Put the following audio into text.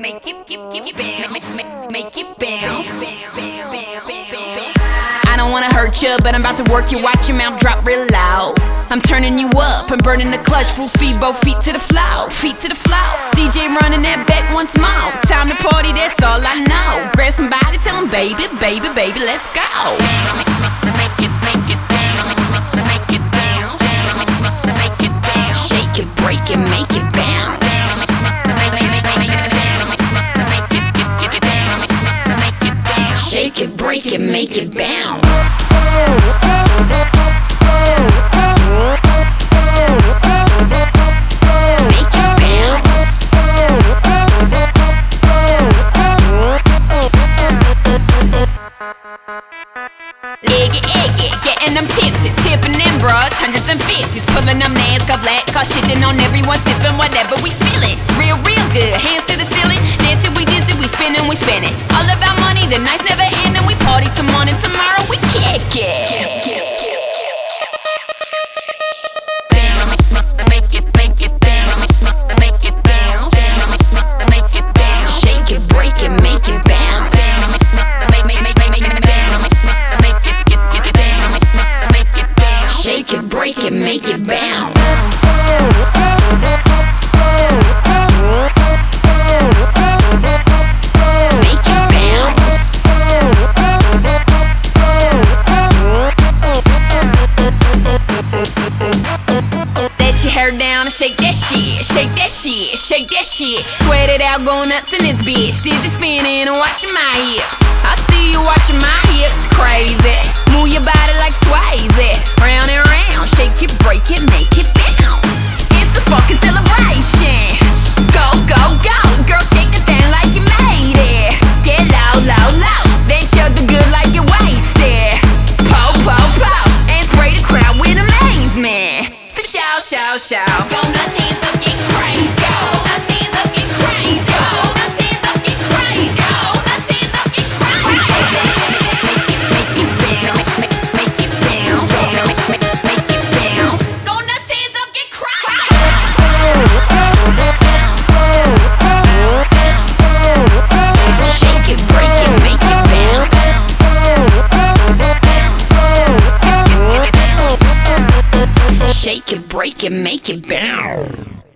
make it bounce. I don't wanna hurt you, but I'm about to work you. Watch your mouth drop real loud. I'm turning you up, I'm burning the clutch, full speed, both feet to the floor, feet to the floor. DJ running that back once more. Time to party, that's all I know. Grab somebody, tell them baby, baby, baby, let's go. Shake it, break it, make it bounce. Shake it, break it, make it bounce. Make it bounce. Egg it, getting them tipsy, tipping them broads, hundreds and fifties, pulling them NASCAR black car, shitting on everyone, sipping whatever we feeling. Real good, hands to the ceiling, dancing we dizzy, we spinning. All of our money, the nights never end, and we party till morning. Tomorrow we kick it. Make it bounce. Shake it, break it, make it bounce. Shake it, break it, make it bounce. Hair down and shake that shit, shake that shit, shake that shit. Sweat it out, go nuts in this bitch. Dizzy spinning and watching my hips. I see you watching my hips, crazy. Move your body like Swayze. Round and round, shake it, break it, make it bounce. It's a fucking celebration. Go, go, go, girl, shake the thing like you made it. Get low, low, low, then chug the good like you're wasted. Po, po, po, and spray the crowd with amazement. Shout. Go nuts, hands up, get crazy. Go nuts, hands up, get crazy. Go nuts, hands up, get crazy. Go nuts, hands up, get crazy. Make it bounce. Make it bounce. Make it bounce. Go nuts, hands up, get crazy. Shake it, break it, make it bounce. Shake it, break it, make it bounce.